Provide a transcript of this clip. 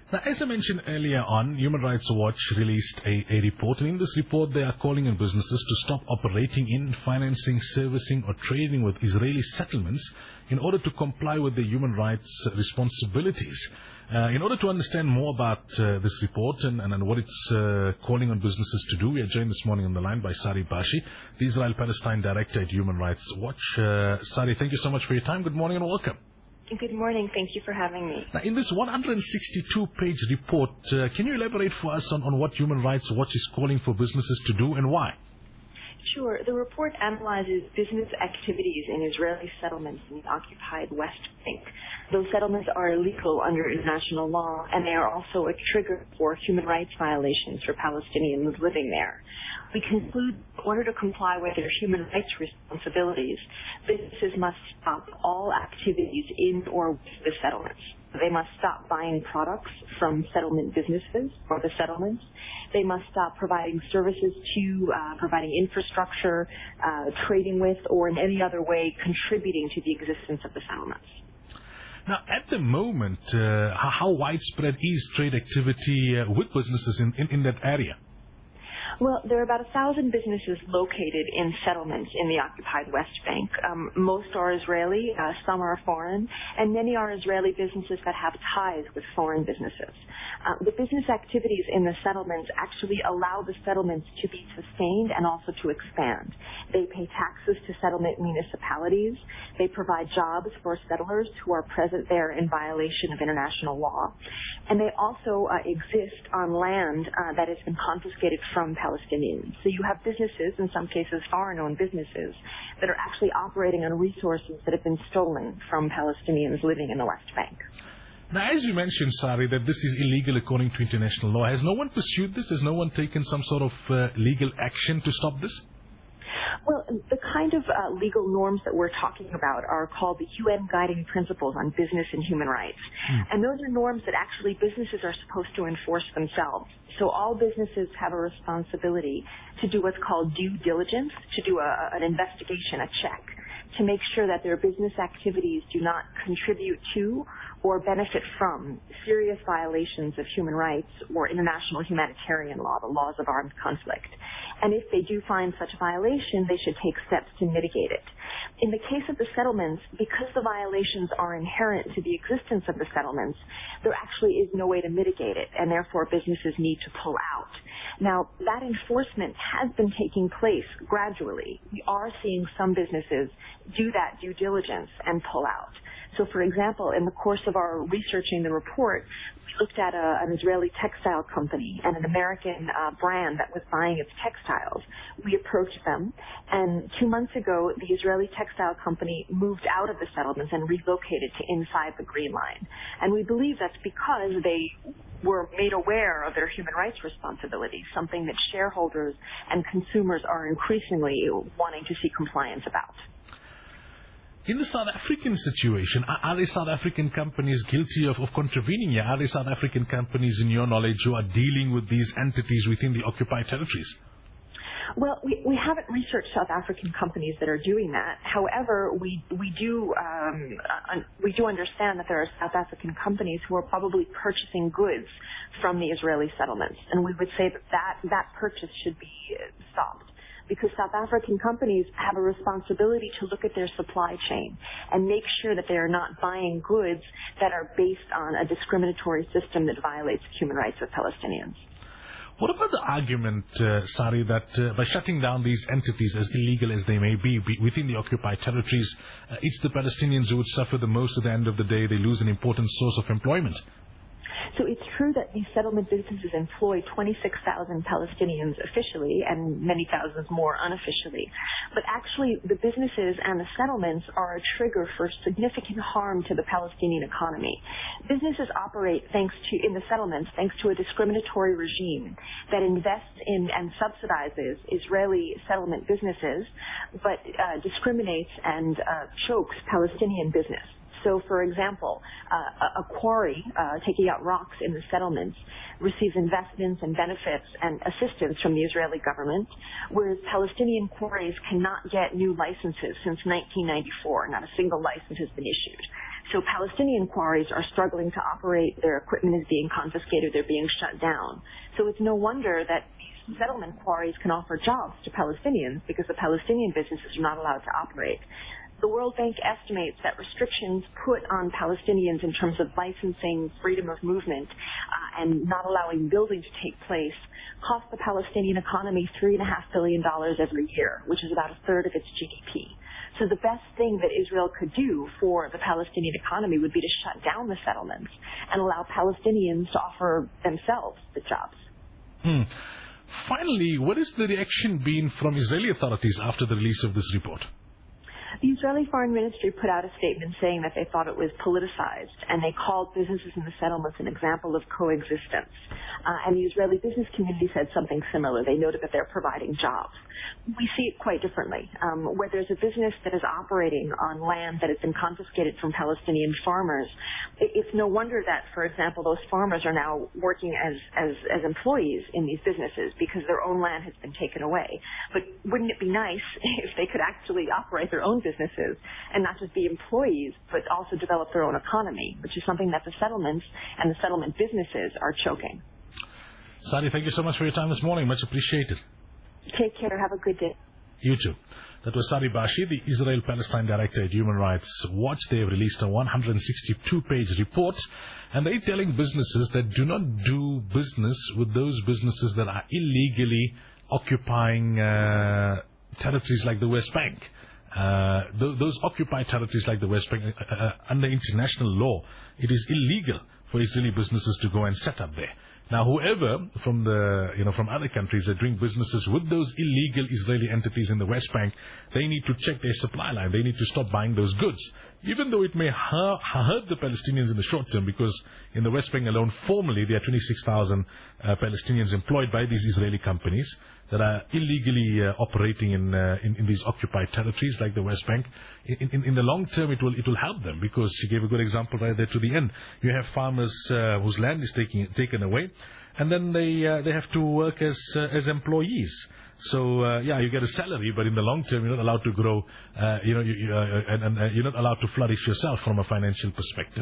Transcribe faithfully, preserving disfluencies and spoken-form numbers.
Now, as I mentioned earlier on, Human Rights Watch released a, a report, and in this report they are calling on businesses to stop operating in, financing, servicing or trading with Israeli settlements in order to comply with their human rights responsibilities. Uh, in order to understand more about uh, this report and, and, and what it's uh, calling on businesses to do, we are joined this morning on the line by Sari Bashi, the Israel-Palestine Director at Human Rights Watch. Uh, Sari, thank you so much for your time. Good morning and welcome. Good morning. Thank you for having me. Now, in this one hundred sixty-two page report, uh, can you elaborate for us on, on what Human Rights Watch is calling for businesses to do and why? Sure. The report analyzes business activities in Israeli settlements in the occupied West Bank. Those settlements are illegal under international law, and they are also a trigger for human rights violations for Palestinians living there. We conclude, in order to comply with their human rights responsibilities, businesses must stop all activities in or with the settlements. They must stop buying products from settlement businesses or the settlements. They must stop providing services to, uh, providing infrastructure, uh, trading with, or in any other way contributing to the existence of the settlements. Now, at the moment, uh, how widespread is trade activity uh, with businesses in, in, in that area? Well, there are about a thousand businesses located in settlements in the occupied West Bank. Um, most are Israeli, uh, some are foreign, and many are Israeli businesses that have ties with foreign businesses. Uh, the business activities in the settlements actually allow the settlements to be sustained and also to expand. They pay taxes to settlement municipalities. They provide jobs for settlers who are present there in violation of international law. And they also uh, exist on land uh, that has been confiscated from Palestinians. So you have businesses, in some cases foreign-owned businesses, that are actually operating on resources that have been stolen from Palestinians living in the West Bank. Now, as you mentioned, Sari, that this is illegal according to international law, has no one pursued this? Has no one taken some sort of uh, legal action to stop this? Well, the kind of uh, legal norms that we're talking about are called the U N Guiding Principles on Business and Human Rights. Mm. And those are norms that actually businesses are supposed to enforce themselves. So all businesses have a responsibility to do what's called due diligence, to do a, an investigation, a check, to make sure that their business activities do not contribute to or benefit from serious violations of human rights or international humanitarian law, the laws of armed conflict. And if they do find such a violation, they should take steps to mitigate it. In the case of the settlements, because the violations are inherent to the existence of the settlements, there actually is no way to mitigate it, and therefore businesses need to pull out. Now, that enforcement has been taking place gradually. We are seeing some businesses do that due diligence and pull out. So, for example, in the course of our researching the report, we looked at a, an Israeli textile company and an American uh, brand that was buying its textiles. We approached them, and two months ago, the Israeli textile company moved out of the settlements and relocated to inside the Green Line. And we believe that's because they were made aware of their human rights responsibilities, something that shareholders and consumers are increasingly wanting to see compliance about. In the South African situation, are, are there South African companies guilty of, of contravening here? Are there South African companies, in your knowledge, who are dealing with these entities within the occupied territories? Well, we, we haven't researched South African companies that are doing that. However, we we do um, uh, we do understand that there are South African companies who are probably purchasing goods from the Israeli settlements, and we would say that that, that purchase should be stopped, because South African companies have a responsibility to look at their supply chain and make sure that they are not buying goods that are based on a discriminatory system that violates the human rights of Palestinians. What about the argument, uh, Sari, that uh, by shutting down these entities, as illegal as they may be, be within the occupied territories, uh, it's the Palestinians who would suffer the most at the end of the day? They lose an important source of employment. So it's true that these settlement businesses employ twenty-six thousand Palestinians officially and many thousands more unofficially. But actually, the businesses and the settlements are a trigger for significant harm to the Palestinian economy. Businesses operate thanks to, in the settlements, thanks to a discriminatory regime that invests in and subsidizes Israeli settlement businesses, but uh, discriminates and uh, chokes Palestinian business. So, for example, uh, a quarry uh, taking out rocks in the settlements receives investments and benefits and assistance from the Israeli government, whereas Palestinian quarries cannot get new licenses since nineteen ninety-four. Not a single license has been issued. So Palestinian quarries are struggling to operate. Their equipment is being confiscated. They're being shut down. So it's no wonder that these settlement quarries can offer jobs to Palestinians because the Palestinian businesses are not allowed to operate. The World Bank estimates that restrictions put on Palestinians in terms of licensing, freedom of movement, uh, and not allowing building to take place cost the Palestinian economy three point five billion dollars every year, which is about a third of its G D P. So the best thing that Israel could do for the Palestinian economy would be to shut down the settlements and allow Palestinians to offer themselves the jobs. Hmm. Finally, what has the reaction been from Israeli authorities after the release of this report? The Israeli Foreign Ministry put out a statement saying that they thought it was politicized, and they called businesses in the settlements an example of coexistence. Uh, and the Israeli business community said something similar. They noted that they're providing jobs. We see it quite differently. Um, where there's a business that is operating on land that has been confiscated from Palestinian farmers, it, it's no wonder that, for example, those farmers are now working as, as, as employees in these businesses because their own land has been taken away. But wouldn't it be nice if they could actually operate their own businesses and not just be employees, but also develop their own economy, which is something that the settlements and the settlement businesses are choking. Sari, thank you so much for your time this morning. Much appreciated. Take care. Have a good day. You too. That was Sari Bashi, the Israel-Palestine Director at Human Rights Watch. They have released a one hundred sixty-two page report, and they're telling businesses that do not do business with those businesses that are illegally occupying uh, territories like the West Bank. Uh, th- those occupied territories like the West Bank, uh, uh, under international law, it is illegal for Israeli businesses to go and set up there. Now, whoever from the, you know, from other countries are doing businesses with those illegal Israeli entities in the West Bank, they need to check their supply line. They need to stop buying those goods. Even though it may ha- hurt the Palestinians in the short term, because in the West Bank alone, formally, there are twenty-six thousand uh, Palestinians employed by these Israeli companies that are illegally uh, operating in, uh, in in these occupied territories like the West Bank. In, in, in the long term, it will it will help them, because she gave a good example right there to the end. You have farmers uh, whose land is taking, taken away, and then they uh, they have to work as uh, as employees. So uh, yeah, you get a salary, but in the long term, you're not allowed to grow. Uh, you know, you, you, uh, and, and uh, you're not allowed to flourish yourself from a financial perspective.